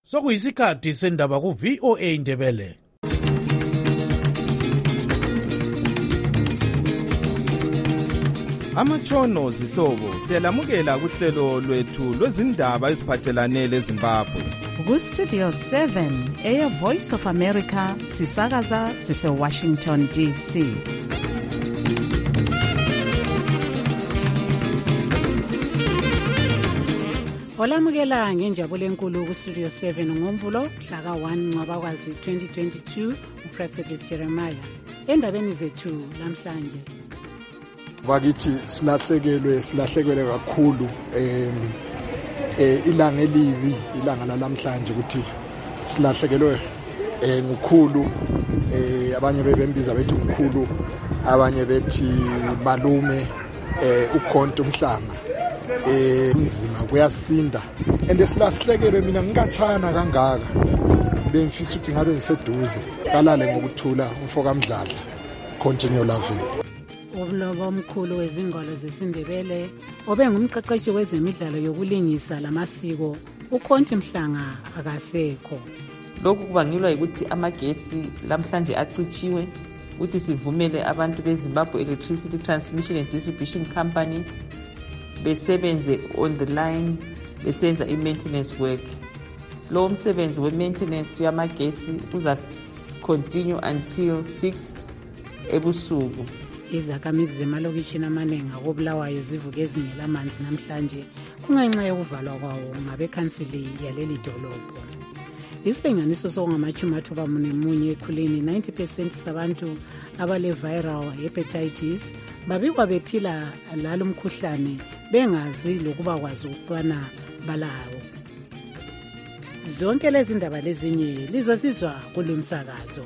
Sokuyisikhathi sendaba ku VOA Ndebele. Amatshono zihlobo siyalamukela kuhlelo lwethu lwezindaba eziphathelane leZimbabwe. Ku Studio 7 Air Voice of America sisakaza sise Washington DC. Olamukela ngenjabulo enkulu ku Studio 7 ngoMvulo mhla ka-1 Ncwabakwazi 2022 uPractice Jeremiah. Endabeni zethu namhlanje bakithi silahlekelwe kakhulu ilanga elibi ilanga lalamhlanje ukuthi silahlekelwe ngukhulu abanye bebembiza bethi ngukhulu abanye bethi malume ukhonto umhlanga umzima kuyasinda and silahlekelwe mina ngikatshana kangaka bemfisa ukuthi ngabe ngiseduze kalale ngokuthula umfoka Mdladla continue loving. Ublobo omkhulu wezingalo zesiNdebele obengumqeqeshi wezemidlalo yokulingisa lamasiko ukhonti Mhlanga akasekho. Lokhu kubangelwa ukuthi amagetsi lamhlanje acitshiwe ukuthi sivumele abantu beZimbabwe Electricity Transmission and Distribution Company besebenze on the line besenza i-maintenance work. Lo umsebenzi we-maintenance yamagetsi uza continue until 6 ebusuku. Izakhamizi zemalokishini amaningi akobulawayo zivuke ezingelamanzi namhlanje kungenxa yokuvalwa kwawo ngabekhansili yaleli dolobho. Isilinganiso sokungama-34 ekhulwini 90% sabantu abale-viral hepatitis babikwa bephila lalo mkhuhlane bengazi lokuba kwazi ukubana balawo. Zonke lezi ndaba lezinye lizosizwa kulo msakazo.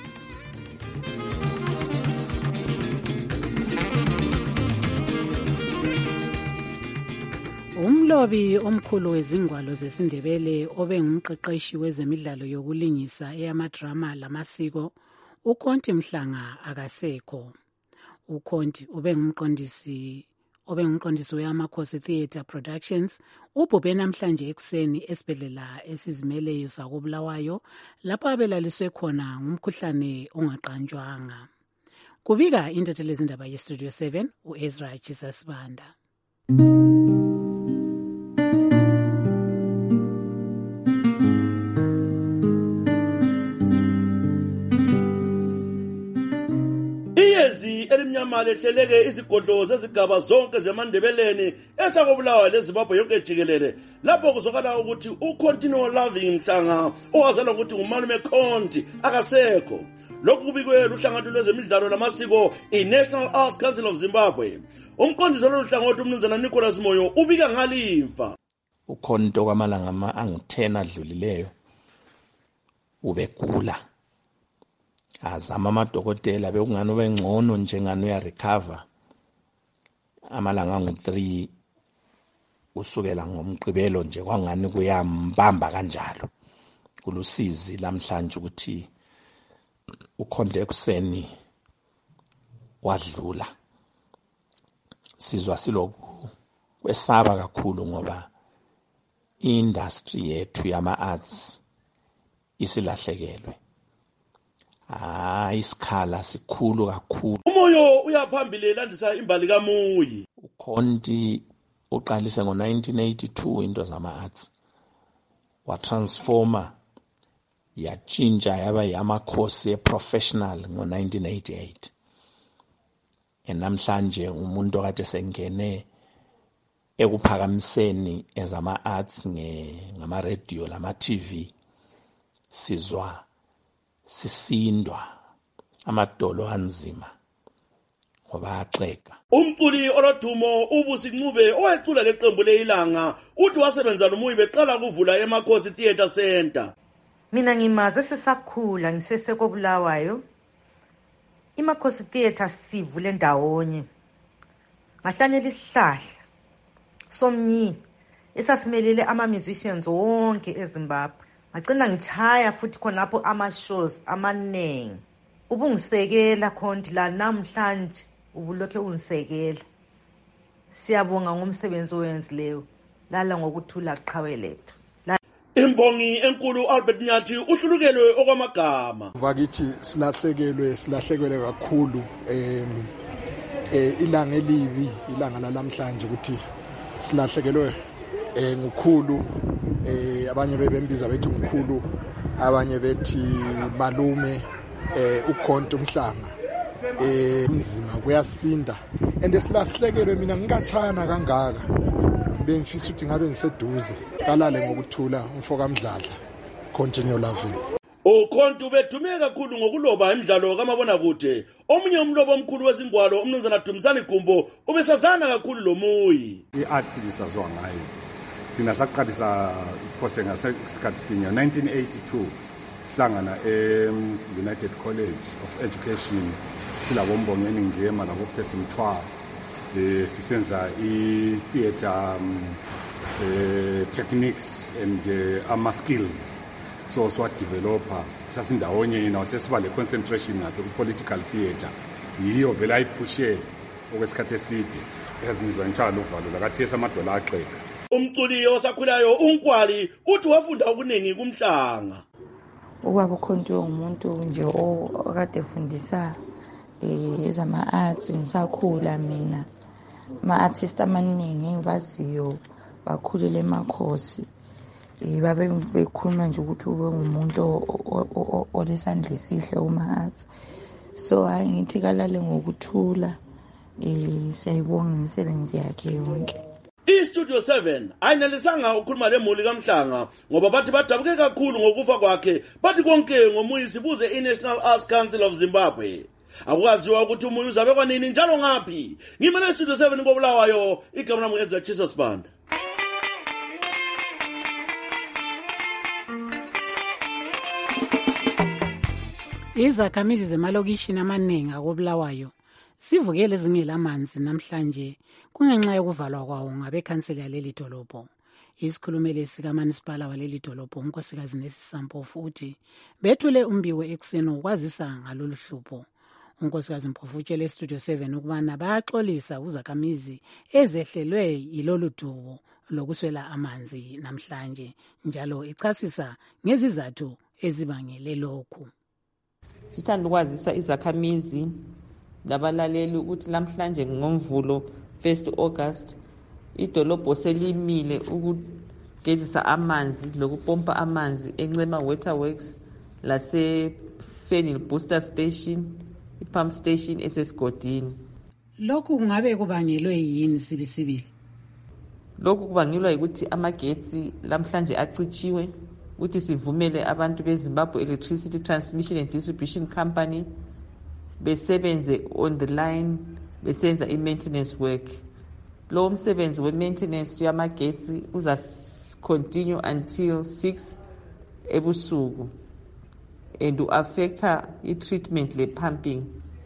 Umlobi omkhulu wezingwalo zesiNdebele obengumqeqeshi wezemidlalo yokulingisa eyamadrama lamasiko ukhonti Mhlanga akasekho. Ukhonti ubengumqondisi weAmakhosi Theatre Productions ubhubhe namhlanje ekuseni esibhedlela esizimeleyo sakobulawayo lapho abelaliswe khona ngumkhuhlane ongaqanjwanga. Kubika intatheli zindaba yeStudio 7 uEzra Jesus Banda. Iyezi elimnyama lehleleke izigodlo zezigaba zonke zeMandebeleni esakobulawayo leZimbabwe yonke jikelele lapho kuzokala ukuthi uContinue Loving Mhlanga owazalwa ukuthi ngumalume Khonti akasekho. Lokhu kubikwe luhlangatho lwezemidlalo lamasiko iNational Arts Council of Zimbabwe. Umqondisi loluhlangatho umnumzana Nicholas Moyo ubika ngalifa. ukhonto kwamalanga angu-10 adlulileyo ubegula azama amadokotela bekungani ubengcono njengani uyarecover amalanga angu-3 usukela ngomgqibelo nje kwangani kuyambamba kanjalo kulusizi lamhlanje ukuthi ukhonto ekuseni wadlula sizwa siloku kwesaba kakhulu ngoba industry yethu yama-arts isilahlekelwe isikhala sikhulu kakhulu. Umoyo uyaphambili landisa imbali kaMuyi. ukhonti uqalise ngo-1982 into zama-arts watransforma yatshintsha yaba yamakhosi e-professional ngo-1988 namhlanje umuntu okade sengene ekuphakamiseni ezama-arts ngama-radio lama-TV sizwa sisindwa amadolo anzima ngoba axeka. Umculi olodumo uBusincube owecula leqembu leIlanga uthi wasebenza noMuyi beqala ukuvula eMakhosi Theatre Center. Mina ngimaze sesakhula ngisesekobulawayo iMakhosi Theatre sivule ndawonye ngahlanyela isihlahla somnyi esasimelele ama-musicians wonke eZimbabwe ngagcina ngitshaya futhi khonapho ama-shows amaningi ubungisekela Khonti la namhlanje ubulokhe ungisekela siyabonga ngomsebenzi owenzileyo lala ngokuthula qhawe lethu. Imbongi enkulu Albert Nyathi uhlulukelwe okwamagama. Bakithi silahlekelwe kakhulu ilanga elibi ilanga lalamhlanje ukuthi silahlekelwe ngukhulu abanye bebembiza bethi umkhulu abanye bethi malume ukhonto umhlanga umzima kuyasinda and silahlekelwe mina ngikatshana kangaka bengifisa ukuthi ngabe ngiseduze kalale ngokuthula umfoka Mdladla continue loving. Ukhonto bedume kakhulu ngokuloba emidlalo kamabona kude. Omunye umlobo omkhulu wezingwalo umnumzana Dumisani Gumbo ubesazana kakhulu lomuyi. I-arts lisazwa ngayo. Thina saqalisa iphose ngasikhathi sinye 1982 sihlangana United College of Education silabo Mbongeni Ngema labo Phesi Mthwa sisenza i-theater techniques and ama skills. So developer sasindawonye yena sesiba le concentration ngabe ku-political theater yiyo vele ayiphushe okwesikhathi eside ezizwa njalo uvalo lakathesa amadola axeka. Umculi osakhulayo uNkwali uthi wafunda okuningi kumhlanga. Ubaba ukhonto umuntu nje okade efundisa ezama-arts ngisakhula mina. Ma-artist amaningi engibaziyo bakhulele emakhosi. Babe bekhuluma nje ukuthi ube ngumuntu olesandla esihle uma-arts. So hayi ngithi kalale ngokuthula siyayibonga imisebenzi yakhe yonke. I-Studio 7 ayinelisanga ukukhuluma lemuli kaMhlanga ngoba bathi badabuke kakhulu ngokufa kwakhe bathi konke ngomuyi sibuze i-National Arts Council of Zimbabwe. Akukaziwa ukuthi umuyi uzabe kwanini njalo ngaphi. Ngimele i-Studio 7 koBulawayo igama lami ngeZachisa Sibanda. Izakhamizi zemalokishini amaningi akoBulawayo sivukele zingelamanzi namhlanje kungenxa yokuvalwa kwawo ngabekhansela yaleli dolobho. Isikhulumeli sikaManisipala waleli dolobho unkosikazi Nesisampofu uthi bethule umbiko ekuseni ukwazisa ngalolu hlupho. Unkosikazi Mpofu utshele Studio 7 ukubana bayaxolisa uzakhamizi ezehlelwe yilolu dubo lokuswela amanzi namhlanje njalo ichasisa ngezizathu ezibangele lokhu. Sithanda ukwazisa izakhamizi labalaleli ukuthi namhlanje ngoMvulo 1 August idolobho selimile ukugezisa amanzi lokupompa amanzi eNcema Waterworks lase Fenil Booster Station ipump station esesigodini. Lokhu kungabe kubangelwe yini sibisibili? Lokhu kubangelwa ukuthi amagetsi namhlanje acitshiwe ukuthi sivumele abantu beZimbabwe Electricity Transmission and Distribution Company besebenze on the line besenza i-maintenance work. Lo msebenzi we-maintenance yamagetsi uza continue until 6 ebusuku and u-affecta i-treatment le-pumping.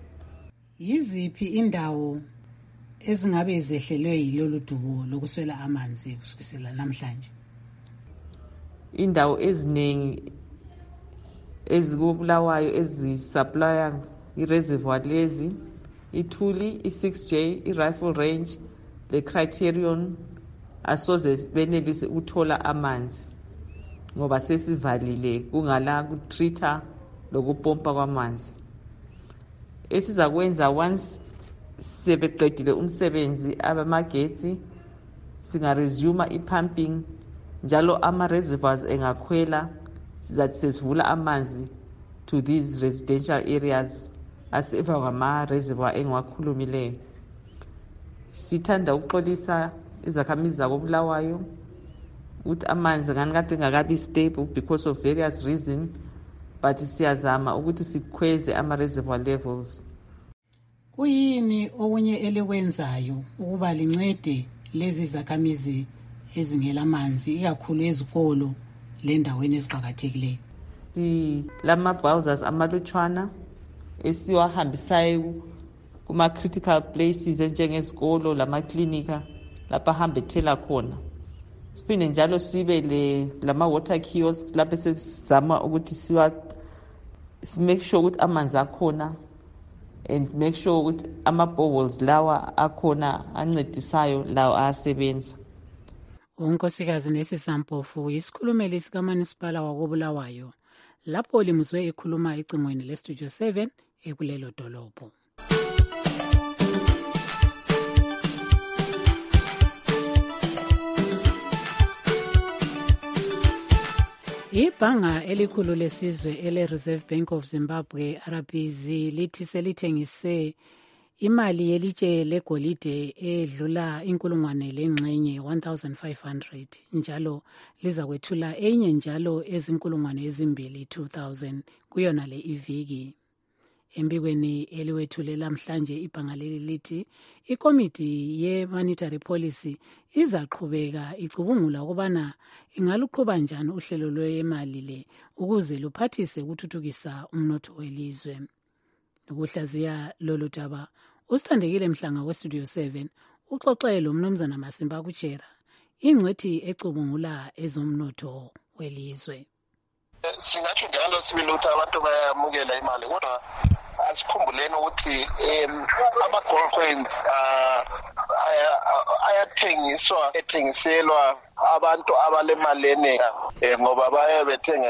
Yiziphi indawo ezingabe zehlelwe yilolu dubo lokuswela amanzi kusukela namhlanje? Indawo eziningi ezikubulawayo ezisuplya i-reservoir lezi iThuli, i6J, i-Rifle Range, le-Criterion asoze benelise ukuthola amanzi ngoba sesivalile kungala kutreater lokupompa kwamanzi. Esizakwenza once sebeqedile umsebenzi abamagetsi singaresume i-pumping njalo ama-reservoirs engakhwela sizathi sesivula amanzi to these residential areas aseva ngama-reservoir engiwakhulumileyo. Sithanda ukuxolisa izakhamizi zakoBulawayo ukuthi amanzi ngani kade engakabi stable because of various reasons, but siyazama ukuthi sikhweze ama-reservoir levels. Kuyini okunye elikwenzayo ukuba lincede lezi zakhamizi ezingelamanzi ikakhulu ezikolo lendaweni eziqhakathekileyo? Lama-bowsers amalutshwana esiwahambisayo kuma-critical places enjengezikolo lamaklinika lapha hambethela khona. Siphinde njalo sibe lama-water kiosk lapho sesizama ukuthi make sure ukuthi amanzi akhona and make sure ukuthi ama-boreholes lawa akhona ancedisayo lawo ayasebenza. unkosikazi Nesisampofu isikhulumeli sikaManisipala wakoBulawayo lapho limuzwe ekhuluma ecingweni leStudio 7 ekulelo dolobho. Ibhanga elikhulu lesizwe ele-Reserve Bank of Zimbabwe RBZ lithi selithengise imali yelitshe legolide edlula 1,500 njalo liza kwethula enye njalo ezinkulunkwane 2,000 kuyona le iviki. Embikweni eliwethule lamhlanje ibhanga leli lithi ikomiti ye-monetary policy izaqhubeka icubungula ukubana ingaluqhuba njani uhlelo lwemali le ukuze luphathise ukuthuthukisa umnotho welizwe. Ukuhlaziya lolu daba usithandekile Mhlanga weStudio 7 uxoxele uMnumzana Masimba Kuchera ingcwethi ecubungula ezomnotho welizwe. Singathi njalo sibili ukuthi abantu bayamukela imali kodwa asikhumbuleni ukuthi ama-gold coins ethengiselwa abantu abalemali enenga ngoba baye bethenga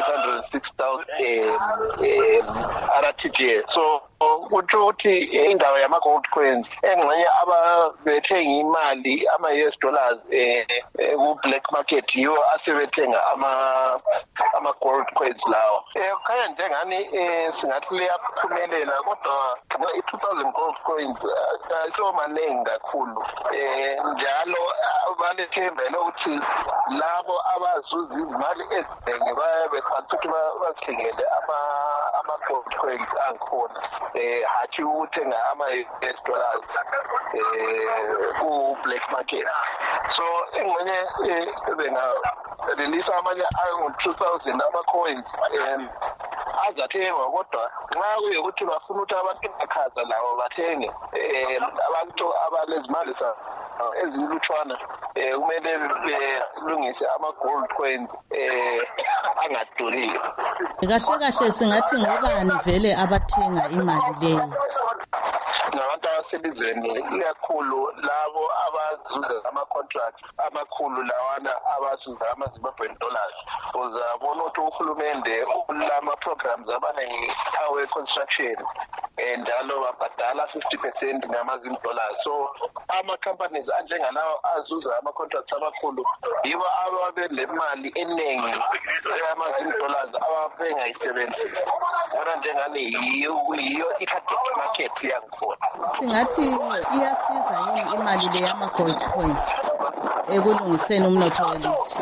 nge-806,000 RTGS. So kutsho ukuthi indawo yama-gold coins engxenye ababethenga imali ama-US dollars ku-black market yiwo asebethenga ama-gold coins lawo. Khanya njengani singathi liyaphumelela kodwa i-2,000 gold coins ayisomanengi kakhulu. Njalo balethembele ukuthi labo abazuza izimali eziningi bekhanti ukuthi basithengele ama-gold coins angikhona. Hathi ukuthenga ama-US dollars ku-black market. So engxenye benga-release amanye angu-2,000 ama-coins azathengwa kodwa nxa kuyukuthi bafuna ukuthi abantu bakhaza lawo bathenge abantu abalezimali ezilutshwana kumele belungise ama-gold coins angaduriyo. Kahle kahle singathi ngobani vele abathenga imali leyo? Nabantu abaselizweni ikakhulu labo abazuza ama-contract amakhulu lawana abazuza ama-Zimbabwean dollars. Uzabona ukuthi uhulumende ulama-programs abanengi awe-construction njalo babhadala 50% ngama-Zim dollars. So ama-companies anjengalawo azuza ama-contracts amakhulu yibo ababelemali eningi ama-Zim dollars ababengayisebenzisi. Bona njengani yiyo i-target market yangikhona. Singathi iyasiza yini imali le yama-gold coins ekulungiseni umnotho welizwe?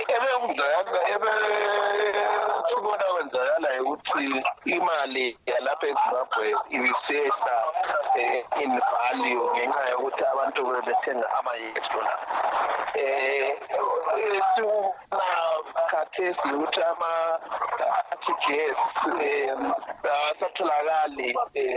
Sibona kwenzakala ukuthi imali yalapha eZimbabwe ibisehla in value ngenxa yokuthi abantu bebethenga ama-US dollars. Sikubona khathesi ukuthi ama-RTGS asatholakali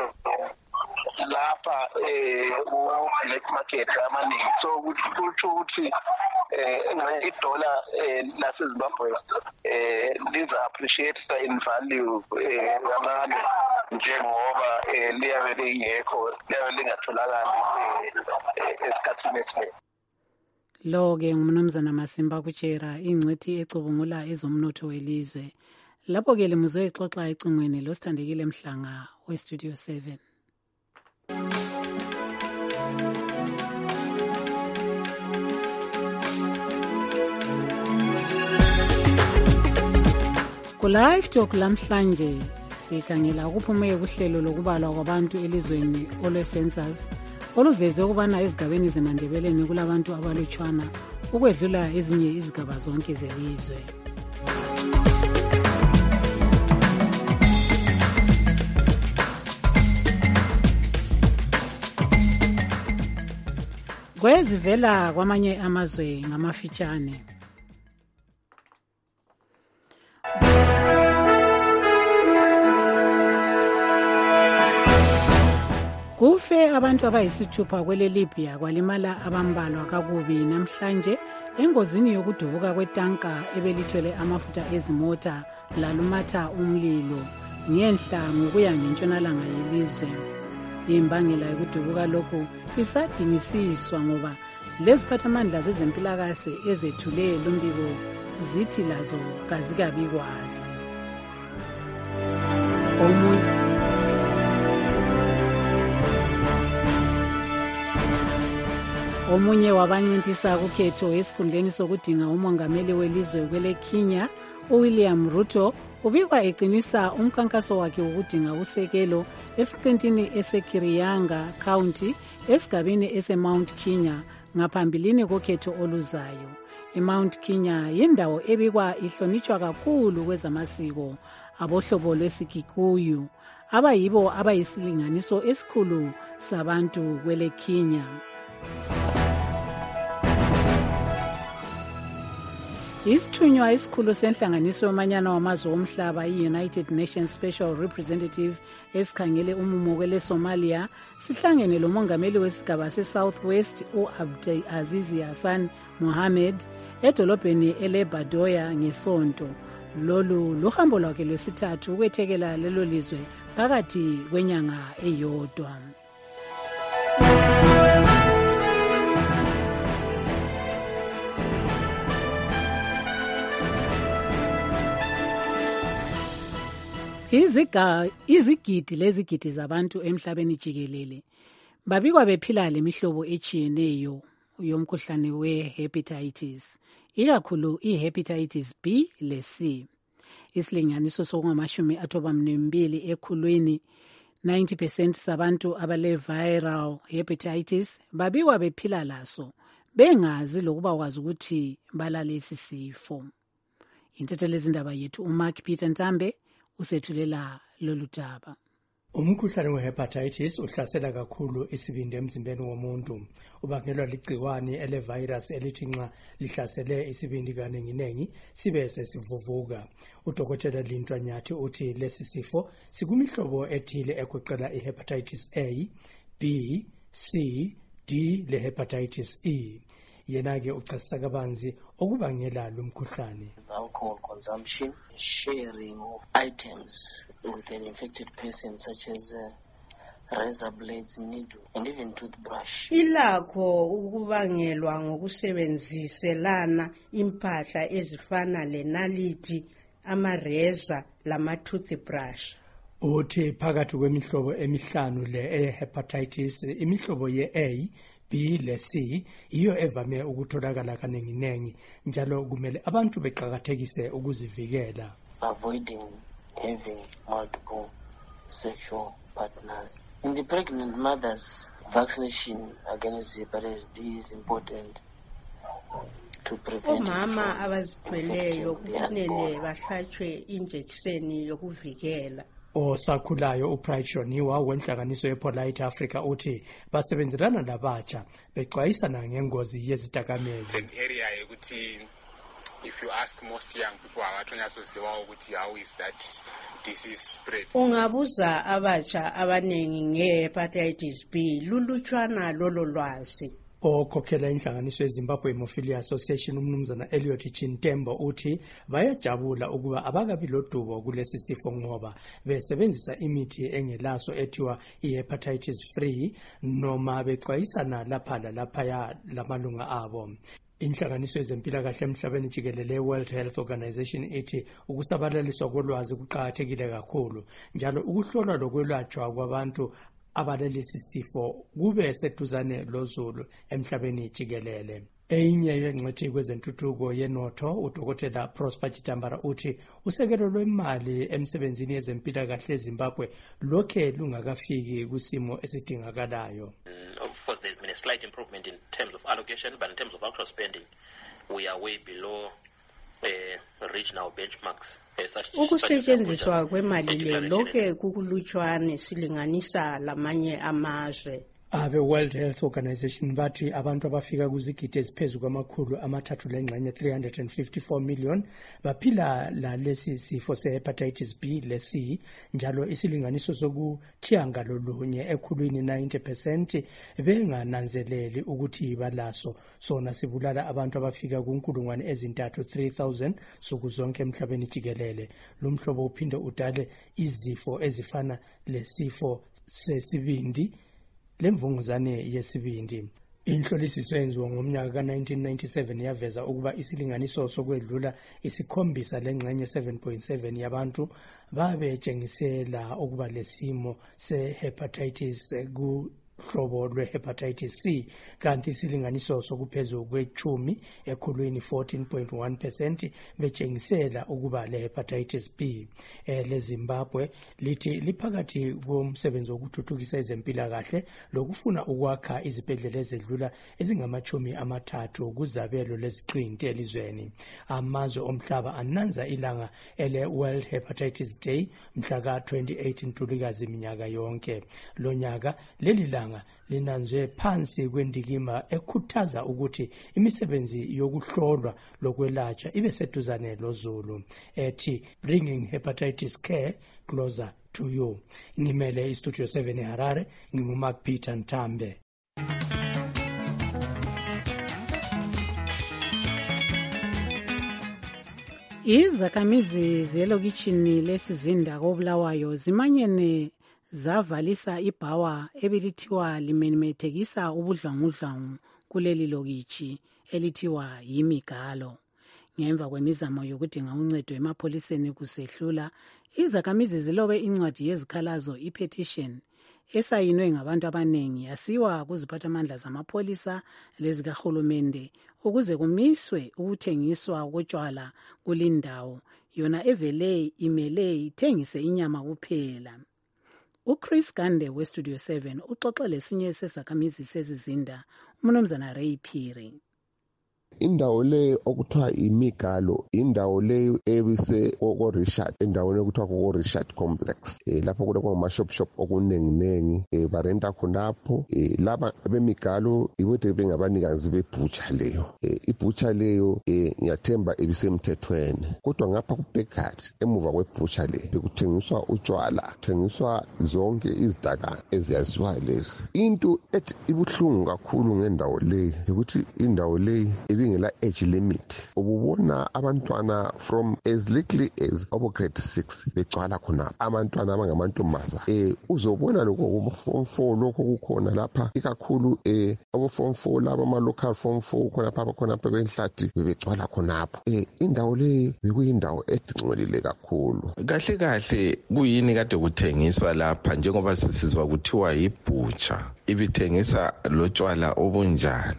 lapha ku-black market amaningi. So kutsho ukuthi idola laseZimbabwe liza-appreciate in value kancane njengoba liyabe lingekho, liyabe lingatholakali esikhathini esiningi. Lo-ke ngumnumzana Masimba Kuchera ingcwethi ecubungula ezomnotho welizwe. Lapho-ke limuzwe exoxa ecingweni losithandekile Mhlanga weStudio 7. Ku-Live Talk lamhlanje sikhangela ukuphumeka kuhlelo lokubalwa kwabantu elizweni olwe-census oluveze ukubana ezigabeni zeMandebeleni kulabantu abalutshwana ukwedlula ezinye izigaba zonke zelizwe. Kwezivela kwamanye amazwe ngamafitshane. Kufe abantu abayisithupha kwele Libya kwalimala abambalwa kakubi namhlanje engozini yokudubuka kwetanka ebelithwele amafutha ezimota lalumatha umlilo ngenhla ngokuya ngentshonalanga yelizwe. Imbangela yokudubuka lokhu isadingisiswa ngoba leziphathamandla zezempilakahle ezethule lumbiko zithi lazo kazikabi kwazi. Omunye wabancintisa kukhetho esikhundleni sokudinga umongameli welizwe kwele Kenya, uWilliam Ruto, ubikwa eqinisa umkhankaso wakhe wokudinga usekelo esiqintini eseKirianga County esigabeni eseMount Kenya ngaphambilini kokhetho oluzayo. IMount Kenya yindawo ebikwa ihlonitshwa kakhulu kwezamasiko abohlobo lwesikikuyu abayibo abayisilinganiso esikhulu sabantu kwele Kenya. Isithunywa esikhulu senhlanganiso yomanyano wamazwe omhlaba i-United Nations Special Representative esikhangele umumo kwele Somalia sihlangene lomongameli wesigaba se-South West u-Abdi Aziz Hassan Mohamed edolobheni ele-Badoya ngesonto. Lolu luhambo lwakhe lwesithathu ukwethekela lelo lizwe phakathi kwenyanga eyodwa. Izigidi lezigidi zabantu emhlabeni jikelele babikwa bephila lemihlobo etshiyeneyo yomkhuhlane we-hepatitis, ikakhulu i-hepatitis B le C. Isilinganiso sokungama-92 ekhulwini, 90% sabantu abale-viral hepatitis babikwa bephila laso bengazi lokuba kwazi ukuthi balalesi sifo. Intethelezindaba yethu uMark Peter Ntambe usethulela lolu daba. Umkhuhlane we-hepatitis uhlasela kakhulu isibindi emzimbeni womuntu. Ubangelwa ligciwane ele-virus elithi nxa lihlasele isibindi kaningi sibe sesivuvuka. Udokotela Lintwa Nyathi uthi lesi sifo sikumihlobo ethile egoqela i-hepatitis A, B, C, D le-hepatitis E. Yena-ke uchasisa kabanzi okubangela lo mkhuhlane. Alcohol consumption, sharing of items with an infected person such as razor blades, needle and even toothbrush. Ilakho ukubangelwa ngokusebenziselana impahla ezifana lenalithi, amareza lama toothbrush. Uthi phakathi kwemihlobo emihlanu le hepatitis, imihlobo ye-A, B le C iyo evame ukutholakala kaningi njalo kumele abantu beqhakathekise ukuzivikela. Avoiding having multiple sexual partners. In the pregnant mothers, vaccination against hepatitis B is important to prevent. Omama abazithweleyo kufanele bahlatshwe injekisheni yokuvikela. Osakhulayo uPride Shoniwa wenhlanganiso yePolite Africa uthi basebenzelana labatsha bexwayisana ngengozi yezidakamezi. Area ukuthi if you ask most young people abathonyasoziwa ukuthi how is that disease spread. Ungabuza abatsha abanengi nge-hepatitis B lulutshwana lolo lwazi. Okhokhela inhlanganiso yeZimbabwe Hemophilia Association umnumzana Elliot Chintembo uthi bayajabula ukuba abakabi lodubo kulesi sifo ngoba besebenzisa imithi engelaso ethiwa i-hepatitis free noma bexwayisana lapha lamalunga abo. Inhlanganiso yezempilakahle emhlabeni jikelele World Health Organization ithi ukusabalaliswa kolwazi kuqhakathekile kakhulu njalo ukuhlolwa lokwelatshwa kwabantu abalelesi sifo kube seduzane lozulu emhlabeni jikelele. Enye yengqithi kwezentuthuko yenotho udokotela Prosper Chitambara uthi usekelo lwemali emsebenzini yezempilakahle eZimbabwe lokhe lungakafiki kusimo esidingakalayo. Of course there's been a slight improvement in terms of allocation, but in terms of actual spending we are way below regional benchmarks. Ukusetshenziswa kwemali le lokhe kukulutshwane silinganisa lamanye amazwe. Abe World Health Organization bathi abantu abafika kuzigidi eziphezulu kwamakhulu amathathu lengxenye 354 million baphila lalesi sifo se-hepatitis B le C njalo isilinganiso sokuthiyanga lolunye ekhulwini 90% bengananzeleli ukuthi balaso. Sona sibulala abantu abafika kunkulungwane ezintathu 3000 sukuzonke emhlabeni jikelele. Lo mhlobo uphinde udale izifo ezifana lesifo sesibindi lemvunguzane yesibindi. Inhlolisiso yenziwa ngomnyaka ka-1997 yaveza ukuba isilinganiso sokwedlula 7 lengxenye 7.7 yabantu babetshengisela ukuba lesimo se-hepatitis hlobo lwe-hepatitis C, kanti isilinganiso sokuphezulu kwe-10 ekhulwini 14.1% betshengisela ukuba le-hepatitis B. LeZimbabwe lithi liphakathi komsebenzi wokuthuthukisa ezempilakahle lokufuna ukwakha izibhedlela ezedlula ezingama-30 kuzabelo leziqinti elizweni. Amazwe omhlaba ananza ilanga ele-World Hepatitis Day mhla ka-28 Ntulikazi minyaka yonke. Lo nyaka leli langa linanzwe phansi kwendikimba ekhuthaza ukuthi imisebenzi yokuhlolwa lokwelatshwa ibe seduzane lozulu ethi bringing hepatitis care closer to you. Ngimele iStudio 7 eHarare, nginguMark Peter Ntambe. Izakhamizi zelokitshini lesizinda koBulawayo zimanyene zavalisa ibhawa ebilithiwa limemethekisa ubudlwangudlwangu kuleli lokitshi elithiwa yimigalo. Ngemva kwemizamo yokudinga uncedo emapholiseni kusehlula, izakhamizi zilobe incwadi yezikhalazo i-petition esayinwe ngabantu abanengi yasiwa kuziphathamandla zamapholisa lezikahulumende ukuze kumiswe ukuthengiswa kotshwala kulindawo yona evele imele ithengise inyama kuphela. uChris Gande weStudio 7 uxoxa lesinye sezakhamizi sezizinda uMnumzana Ray Phiri. Indawo le okuthiwa imigalo indawo le ebise Richard endaweni okuthiwa Richard Complex lapho kulama-shop okunenginengi barenta khonapho laba bemigalo ibode bengabanikazi bebhutsha leyo ibhutsha leyo ngiyathemba ibisemthethweni kodwa ngapha kuBakery emuva kwebhutsha le bekuthengiswa utshwala kuthengiswa zonke izidaka eziyaziwa lezi. Into ethi ibuhlungu kakhulu ngendawo le ukuthi indawo le ngela age limit ububona abantwana from as little as grade 6 begcwala khona abantwana abangamantombazana uzobona lokho form 4 lokho kukhona lapha ikakhulu form 4 laba ama local form 4 khona benhlathi bebegcwala khonapho indawo le bekuyindawo edingcolile kakhulu. Kahle kuyini kade kuthengiswa lapha njengoba sisizwa kuthiwa yibhutsha ibithengisa lotshwala obunjani?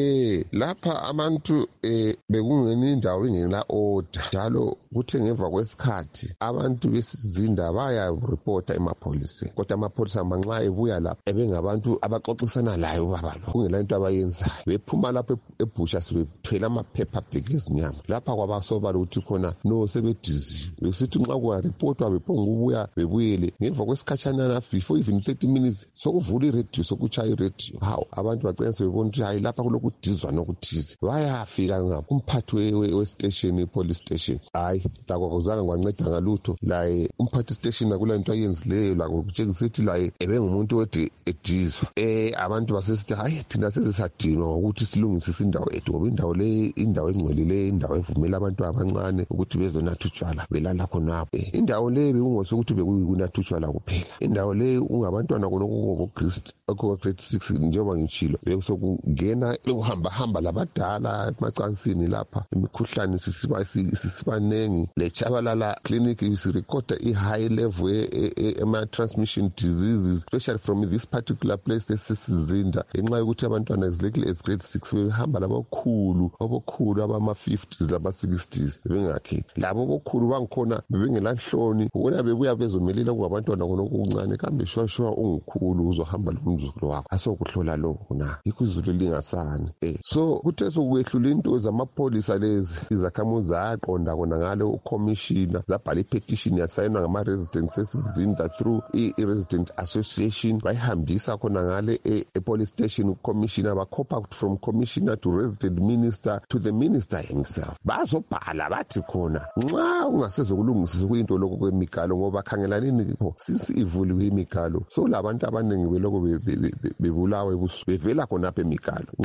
Lapha abantu bekungena indawo ingena order njalo kuthe ngemva kwesikhathi abantu besizinda baya reporta emapholiseni kodwa amapholisa manxa ebuya lapha ebengabantu abaxoxisana layo baba lo kungela into abayenzayo bephuma lapha ebhusha sebethwela amaphepha bheki ezinyama lapha kwabasobala ukuthi khona no sebediziwe besithi nxa kungareportwa bephonga ubuya bebuyele ngemva kwesikhatshana before even 30 minutes sokuvula iradio sokuchaya iradio hawo abantu bagcina sebebona ukuthi hayi lapha kulokudizwa nokuthize bayafika ngakumphathi we-station police station hayi lakho kuzange kwanceda ngalutho laye umphathi station akula into ayenzileyo lakho kutshengisa ukuthi laye ebengumuntu wede edizwa abantu basesithi hayi thina sezisadinwa ukuthi silungisise indawo ethu ngoba indawo le indawo engcwelile indawo evumela abantu abancane ukuthi bezonatha utshwala belala khonapho indawo le bekungosokuthi bekunatha utshwala kuphela indawo le ungabantwana konoko grade 6 njengoba ngitshilo bekusokungena ukuhamba labadala emacansini lapha imikhuhlane sisibanengi lechabalala clinic isirecorda i-high level ema-transmission diseases especially from this particular place esesizinda ngenxa yokuthi abantwana as little as grade 6 behamba labokhulu abama-50s lama-60s bengakhethi labo bokhulu bangikhona bebengelanhloni ubona bebuya bezomelela kungabantwana konokuncane kambe shwashwa ungukhulu uzohamba lomzukulu wakho asokuhlola lokho na yikho izulu lingasani so kuthe sokwehlula into zamapholisa lezi izakhamuzi zaqonda kona ngale ucommissioner zabhala ipetition yasayinwa ngama-residents esizinda through i-resident association bayihambisa khona ngale police station ucommissioner bakhopha from commissioner to resident minister to the minister himself bazobhala bathi khona nxa ungasezokulungisisa kuyinto lokho kwemigalo ngoba khangelanini pho since ivuliwe imigalo so labantu abaningi beloko bebulawa bevela khonapha emigalo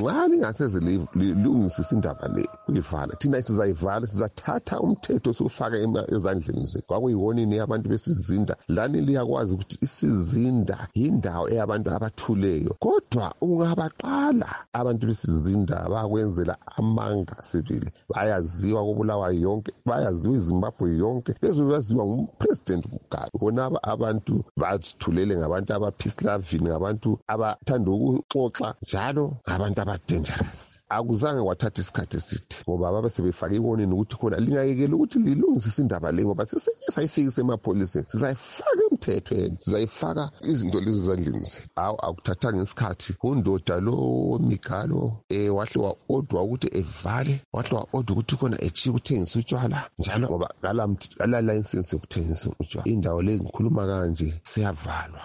nxa lingaseze lilungisisa indaba le kuyivala thina sizayivala sizathatha umthetho siwufake ezandleni zethu. Kwakuyibonini abantu besizinda lani liyakwazi ukuthi isizinda yindawo eyabantu abathuleyo, kodwa ungabaqala abantu besizinda bakwenzela amanga sibili bayaziwa kubulawa yonke, bayaziwa iZimbabwe yonke, bezobaziwa ngupresident Mugabe. Bonaba abantu bathulele ngabantu abapeace loving, ngabantu abathanda ukuxoxa, njalo ngabantu abadangerous. Akuzange kwathatha isikhathi eside ngoba babe sebefake iwonini ukuthi khona lingayekela ukuthi lilungisise indaba le ngoba sisayifikisa emapholiseni, sizayifaka emthethweni, sizayifaka izinto lezi ezandleni zethu. Akuthathanga isikhathi. Undoda lo Migalo wahle wa-odwa ukuthi evale, wahle wa-odwa ukuthi khona echiye ukuthengisa utshwala njalo ngoba kala license yokuthengisa utshwala. Indawo le ngikhuluma kanje siyavalwa.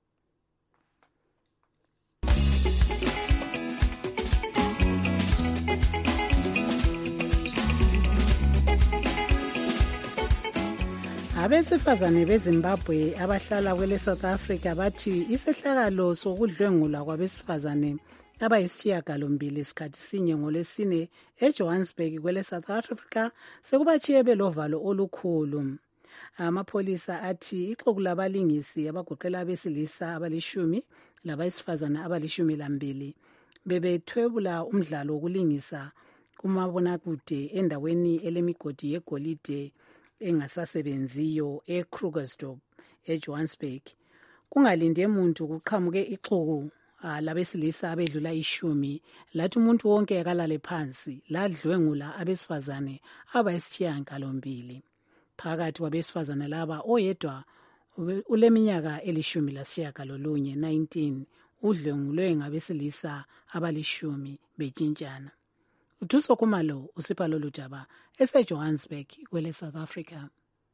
Abesifazane beZimbabwe abahlala kwele South Africa bathi isehlakalo sokudlwengulwa kwabesifazane abayisishiyagalombili isikhathi sinye ngoLwesine eJohannesburg kwele South Africa sekubachiye belovalo olukhulu. Amapholisa athi ixuku labalingisi abagoqela abesilisa abalishumi labesifazane abali12 bebethwebula umdlalo wokulingisa kumabonakude endaweni elemigodi yegolide engasasebenziyo eKrugersdorp eJohannesburg. Kungalinde umuntu kuqhamuke ixuku labesilisa abedlula 10 lathi umuntu wonke akalale phansi ladlwengula abesifazane abayisishiyagalombili. Phakathi kwabesifazane laba oyedwa uleminyaka 19 udlwengulwe ngabesilisa abali10 betshintshana. Uthuso Kumalo usipalo lujaba eseJohannesburg kwele South Africa.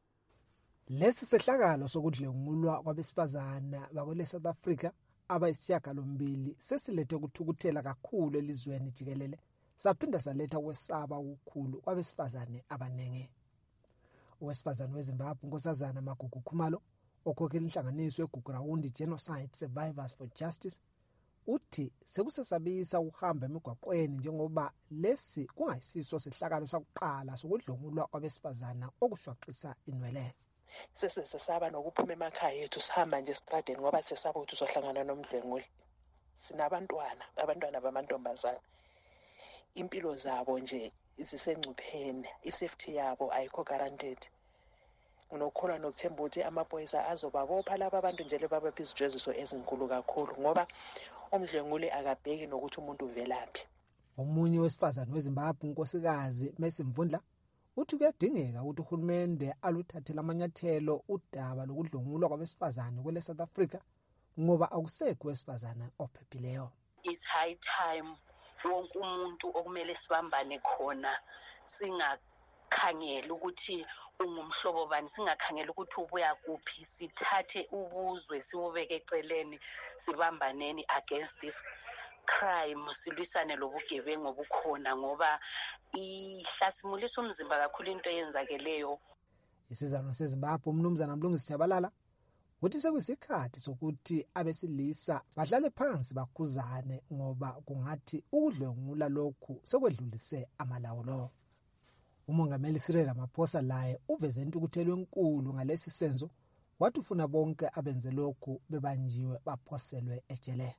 Lesi sehlakalo sokudlwengulwa kwabesifazana bakwele South Africa abayisishiyagalombili sesilethe ukuthukuthela kakhulu elizweni jikelele, saphinda saletha ukwesaba ukukhulu kwabesifazane abaningi. Owesifazane weZimbabwe uNkosazana Magugu Khumalo okhokhela inhlanganiso yeGugurawundi Genocide Survivors for Justice uthi sekusesabisa ukuhamba emigwaqweni njengoba lesi kungayisiso sehlakalo sakuqala sokudlwengulwa kwabesifazana okushwaqisa inwele. Sesesaba nokuphuma emakhaya ethu sihamba nje estradeni ngoba sesaba ukuthi sohlangana nomdlwenguli. Sinabantwana bamantombazana, impilo zabo nje zisengcupheni, isafety yabo ayikho guaranteed. Nginokholwa nokuthemba ukuthi amaphoyisa azobabopha laba abantu nje lebabapha izijeziso ezinkulu kakhulu ngoba umdlwenguli akabheki nokuthi umuntu uvelaphi. Omunye wesifazane weZimbabwe uNkosikazi Mercy Mvundla uthi kuyadingeka ukuthi uhulumende aluthathele amanyathelo udaba lokudlwengulwa kwabesifazane kwele South Africa ngoba akusekho wesifazane ophephileyo. It's high time wonke umuntu okumele sibambane khona, singakhangela ukuthi ungumhlobo bani, singakhangela ukuthi ubuya kuphi, sithathe ubuzwe sibubeke eceleni, sibambaneni against this crime, silwisane lobugebengu obukhona ngoba ihlasimulisa umzimba kakhulu into eyenzakeleyo. Isizalwane seZimbabwe uMnumzana Mlungisi Shabalala uthi sekuyisikhathi sokuthi abesilisa bahlale phansi bakhuzane ngoba kungathi ukudlwengula lokhu sekwedlulise amalawulo. Umongameli Cyril Ramaphosa laye uveze intukuthelo enkulu ngalesi senzo, wathi ufuna bonke abenze lokhu bebanjiwe baphoselwe ejele.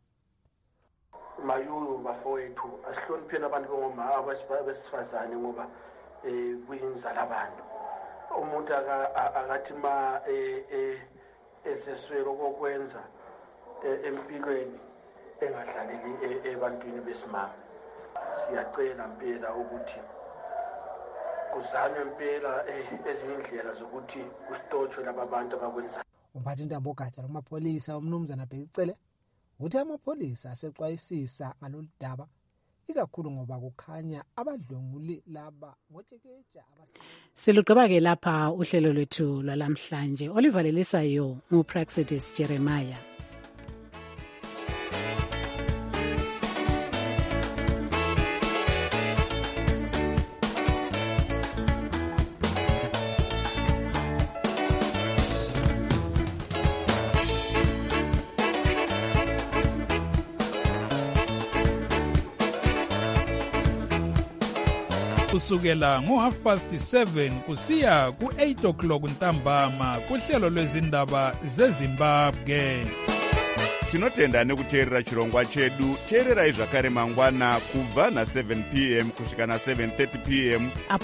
Mayuyo bafowethu asihlonipheni abantu bengoma abesifazane ngoba kuyinzala abantu. Umuntu akathi ma eseswelo kokwenza empilweni engadlaleli ebantwini besimama. Siyacela impela ukuthi kuzanywe impela ezindlela zokuthi kusitotshwe laba bantu abakwenza. Umphathi intambo gatsha lomapholisa uMnumzana Bhekicele uthi amapholisa asexwayisisa ngalolu daba ikakhulu ngoba kukhanya abadlwenguli laba ngotshekeja Silugqiba-ke lapha uhlelo lwethu lwalamhlanje olivalelisayo nguPraxedis Jeremiah. kusukela ngo7:30 kusiya ku8 ntambama kuhlelo lwezindaba zeZimbabwe. Tinotenda nekuteerera chirongwa chedu. Teererai zvakare mangwana kubva na7 p.m. kusvika na7:30 p.m.